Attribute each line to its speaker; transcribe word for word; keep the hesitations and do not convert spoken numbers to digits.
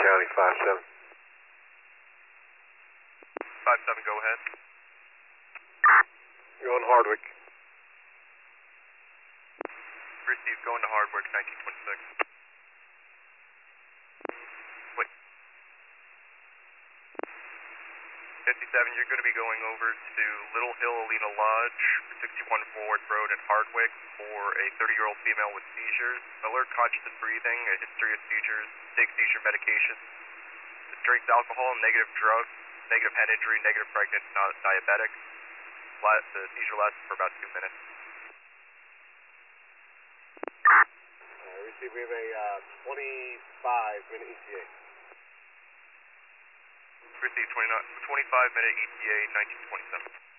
Speaker 1: County, five seven.
Speaker 2: five seven, go ahead.
Speaker 1: Going Hardwick.
Speaker 2: Receive, going to Hardwick, nineteen twenty-six. Wait. fifty-seven, you're going to be going over to Little Hill Alina Lodge, sixty-one Forward Road in Hardwick for a thirty-year-old female with seizures. Alert, conscious and breathing, a history of seizures, take seizure medication. Drinks alcohol, negative drugs, negative head injury, negative pregnant, not diabetic. The seizure lasts for about two minutes.
Speaker 1: Uh, receive, we have a uh, twenty-five minute E T A.
Speaker 2: Receive twenty-five minute E T A, nineteen twenty-seven.